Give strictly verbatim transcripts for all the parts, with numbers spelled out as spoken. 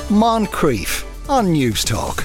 Moncrief on News Talk.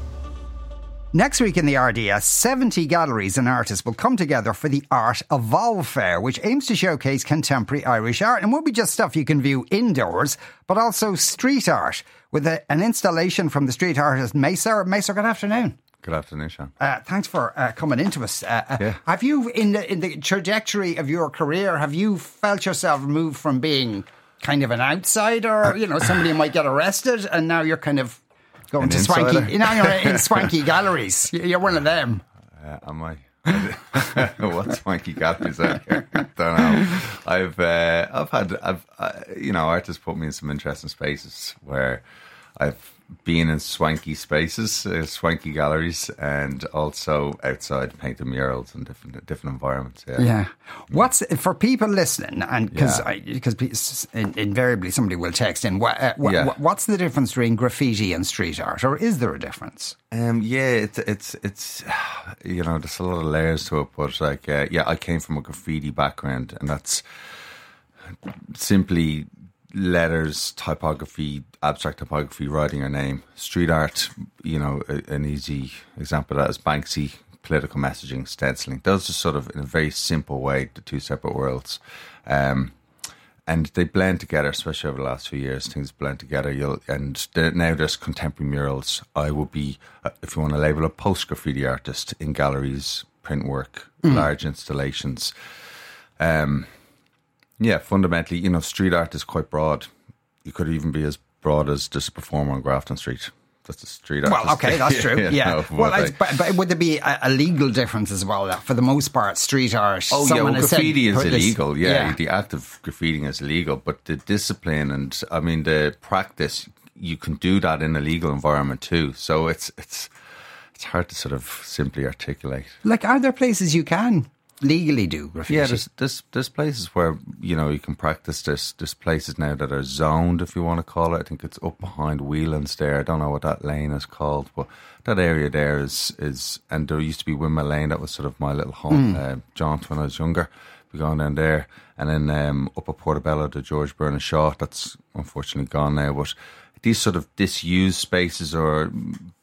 Next week in the R D S, seventy galleries and artists will come together for the Art Evolve Fair, which aims to showcase contemporary Irish art. And won't be just stuff you can view indoors, but also street art, with a, an installation from the street artist Mesa. Mesa, good afternoon. Good afternoon, Sean. Uh, thanks for uh, coming into us. Uh, yeah. Have you, in the, in the trajectory of your career, have you felt yourself move from being kind of an outsider, you know, somebody who might get arrested, and now you're kind of going An to insider. swanky, now you're in swanky galleries. You're one of them. Uh, am I? What swanky galleries out here? Don't know. I've uh, I've had I've uh, you know, artists put me in some interesting spaces where I've been in swanky spaces, uh, swanky galleries, and also outside painting murals in different different environments. Yeah. Yeah. What's for people listening, and because Yeah. because invariably somebody will text in. What, uh, what, Yeah. What's the difference between graffiti and street art, or is there a difference? Um, yeah, it's it's it's you know, there's a lot of layers to it, but like uh, yeah, I came from a graffiti background, and that's simply letters, typography, abstract typography, writing your name. Street art, you know, a, an easy example of that is Banksy, political messaging, stenciling. Those are sort of, in a very simple way, the two separate worlds. Um, and they blend together, especially over the last few years. Things blend together. You'll and there, now there's contemporary murals. I would be, uh, if you want to label, a post-graffiti artist in galleries, print work, mm. large installations. Um. Yeah, fundamentally, you know, street art is quite broad. You could even be as broad as just a performer on Grafton Street. That's a street art. Well, okay, that's true. yeah. yeah. No, well, but, it's, but, but would there be a, a legal difference as well? That for the most part, street art. Oh yeah, well, graffiti is illegal. This, yeah, yeah, the act of graffitiing is illegal, but the discipline and I mean the practice, you can do that in a legal environment too. So it's it's it's hard to sort of simply articulate. Like, are there places you can legally do graffiti? Yeah, there's, there's there's places where, you know, you can practice this. There's places now that are zoned, if you want to call it. I think it's up behind Whelan's there. I don't know what that lane is called, but that area there is, is and there used to be Windmill Lane. That was sort of my little home, mm. uh, jaunt when I was younger. We going down there. And then um, up at Portobello, the George Bernard Shaw, that's unfortunately gone now. But these sort of disused spaces or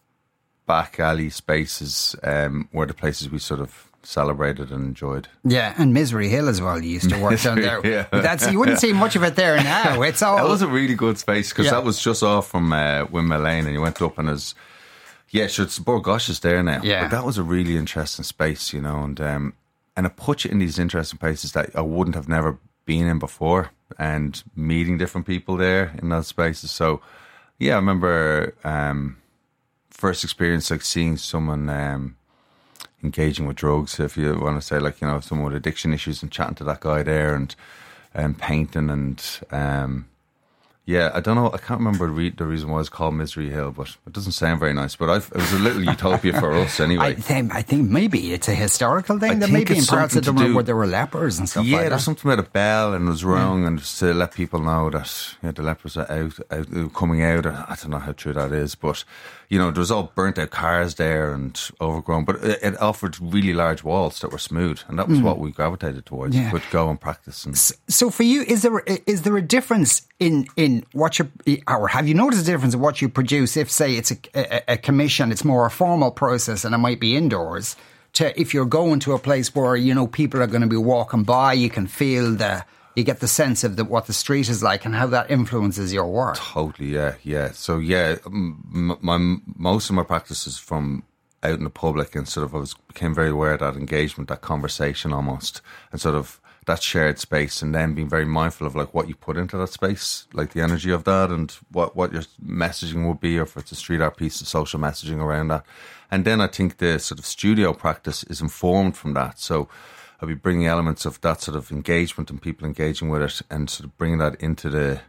back alley spaces um, were the places we sort of celebrated and enjoyed. Yeah, and Misery Hill as well. You used to work down there. Yeah. That's, you wouldn't see much of it there now. It's all. That was a really good space because Yeah. that was just off from uh, Windmill Lane, and you went up and there's yeah, sure, it's Borgosh is there now. Yeah. But that was a really interesting space, you know, and um, and it put you in these interesting places that I wouldn't have never been in before, and meeting different people there in those spaces. So yeah, I remember um, first experience like seeing someone. Um, engaging with drugs, if you want to say, like, you know, someone with addiction issues, and chatting to that guy there, and and painting, and um yeah, I don't know, I can't remember re- the reason why it's called Misery Hill, but it doesn't sound very nice. But I've, it was a little utopia for us anyway. I think, I think maybe it's a historical thing. I that think maybe in it's parts of the something to world do- where there were lepers and stuff Yeah, like that. there's something about a bell and it was wrong, and just to let people know that, yeah, the lepers are out, out coming out. I don't know how true that is, but you know, there was all burnt out cars there and overgrown, but it, it offered really large walls that were smooth, and that was mm. what we gravitated towards. Yeah. Would go and practice. And so for you, is there is there a difference in in what you, or have you noticed a difference in what you produce? If, say, it's a, a, a commission, it's more a formal process, and it might be indoors. To if you're going to a place where, you know, people are going to be walking by, you can feel the. You get the sense of the, what the street is like and how that influences your work. Totally, yeah, yeah. So, yeah, m- my most of my practice is from out in the public, and sort of I was became very aware of that engagement, that conversation almost, and sort of that shared space, and then being very mindful of like what you put into that space, like the energy of that, and what, what your messaging would be, or if it's a street art piece, of social messaging around that. And then I think the sort of studio practice is informed from that. So I'll be bringing elements of that sort of engagement and people engaging with it, and sort of bringing that into the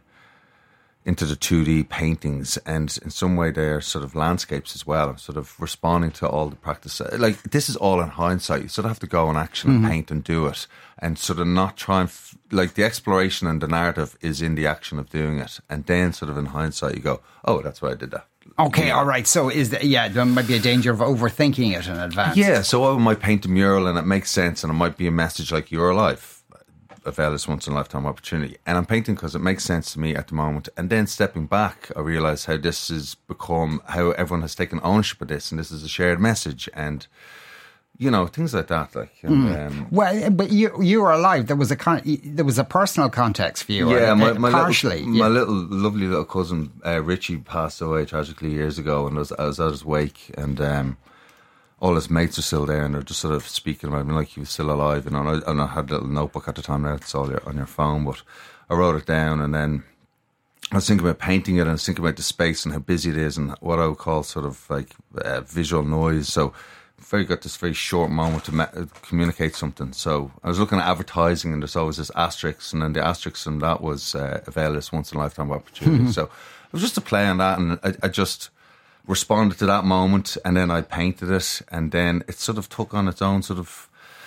into the two D paintings, and in some way they're sort of landscapes as well. I'm sort of responding to all the practice. Like, this is all in hindsight. You sort of have to go in action and mm-hmm. paint and do it, and sort of not try and f- like the exploration and the narrative is in the action of doing it, and then sort of in hindsight you go, oh, that's why I did that. Okay, yeah. all right. So is the, yeah, there might be a danger of overthinking it in advance. Yeah, so I might paint a mural and it makes sense, and it might be a message like "You're alive." avail this once in a lifetime opportunity. And I'm painting because it makes sense to me at the moment. And then stepping back, I realise how this has become, how everyone has taken ownership of this, and this is a shared message, and you know, things like that. Like, and, mm. um, well, but you you were alive. There was a con- there was a personal context for you. Yeah, uh, my, my partially. Little, yeah. My little lovely little cousin uh, Richie passed away tragically years ago, and I was, I was at his wake, and um, all his mates are still there, and they're just sort of speaking about him like he was still alive. You know, and I, and I had a little notebook at the time. Now it's all your, on your phone, but I wrote it down, and then I was thinking about painting it, and I was thinking about the space and how busy it is, and what I would call sort of like uh, visual noise. So. Very got this very short moment to me- communicate something. So I was looking at advertising, and there's always this asterisk, and then the asterisk and that was uh, avail this once in a lifetime opportunity. Mm-hmm. So it was just a play on that, and I, I just responded to that moment, and then I painted it, and then it sort of took on its own sort of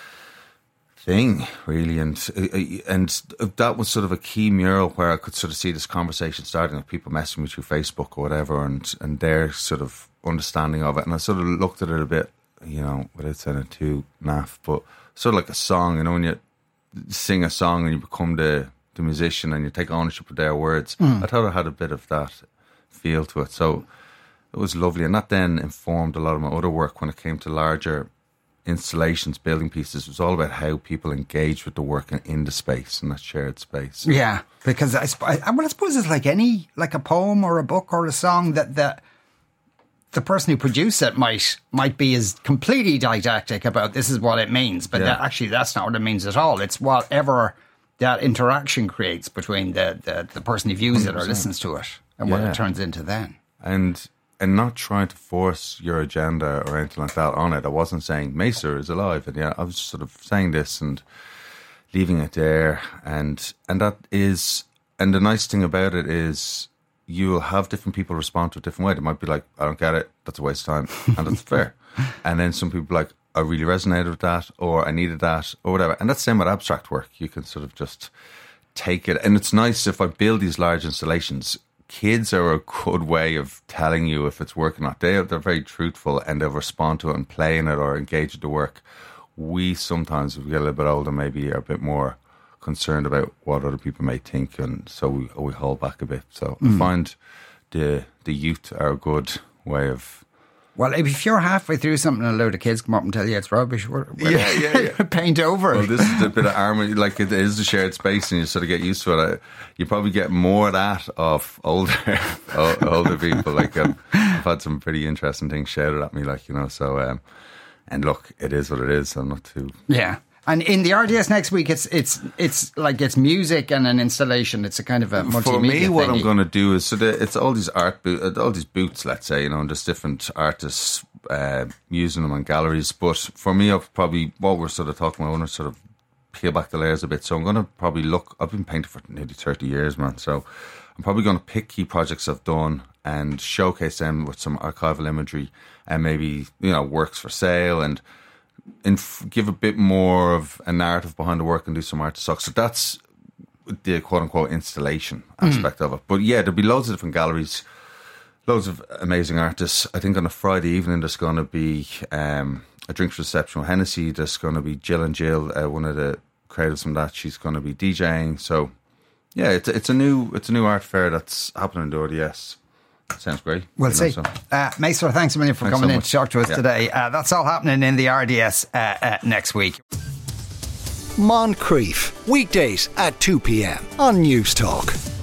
thing, really, and and that was sort of a key mural where I could sort of see this conversation starting, with people messaging me through Facebook or whatever, and and their sort of understanding of it, and I sort of looked at it a bit, you know, without sounding too naff, but sort of like a song, you know, when you sing a song and you become the, the musician and you take ownership of their words. Mm. I thought it had a bit of that feel to it. So it was lovely. And that then informed a lot of my other work when it came to larger installations, building pieces. It was all about how people engage with the work in, in the space, in that shared space. Yeah, because I, I, well, I suppose it's like any, like a poem or a book or a song that, that the person who produced it might might be as completely didactic about this is what it means, but yeah. that, actually that's not what it means at all. It's whatever that interaction creates between the, the, the person who views one hundred percent. It or listens to it and yeah. what it turns into then. And and not trying to force your agenda or anything like that on it. I wasn't saying Mesa is alive, and yeah, I was sort of saying this and leaving it there, and and that is, and the nice thing about it is, you'll have different people respond to it a different way. They might be like, I don't get it, that's a waste of time, and that's fair. And then some people are like, I really resonated with that, or I needed that, or whatever. And that's the same with abstract work. You can sort of just take it. And it's nice if I build these large installations, kids are a good way of telling you if it's working or not. They, they're very truthful, and they'll respond to it and play in it or engage with the work. We sometimes, if we get a little bit older, maybe are a bit more concerned about what other people may think, and so we we hold back a bit. So mm. I find the the youth are a good way of. Well, if you're halfway through something and a load of kids come up and tell you it's rubbish, we're, we're yeah, yeah, yeah. paint over it. Well, this is a bit of armour, like it is a shared space, and you sort of get used to it. You probably get more of that of older older people. Like um, I've had some pretty interesting things shouted at me, like, you know. So um, and look, it is what it is. I'm not too yeah. And in the R D S next week, it's it's it's like it's music and an installation. It's a kind of a multimedia For me, what thingy. I'm going to do is so the, it's all these art bo- all these booths, let's say, you know, and just different artists uh, using them in galleries. But for me, I've probably what we're sort of talking about, I want to sort of peel back the layers a bit. So I'm going to probably look. I've been painting for nearly thirty years, man. So I'm probably going to pick key projects I've done and showcase them with some archival imagery and maybe, you know, works for sale, and Inf- give a bit more of a narrative behind the work and do some art stock. So that's the quote-unquote installation aspect mm. of it. But yeah, there'll be loads of different galleries, loads of amazing artists. I think on a Friday evening there's going to be um, a drinks reception with Hennessy. There's going to be Jill and Jill, uh, one of the creatives from that. She's going to be DJing. So yeah, it's it's a new it's a new art fair that's happening in the R D S. Sounds great. We'll see. So. Uh, Mesa, thanks a million for thanks coming so in to talk to us yeah. today. Uh, that's all happening in the R D S uh, uh, next week. Moncrief, weekdays at two p.m. on News Talk.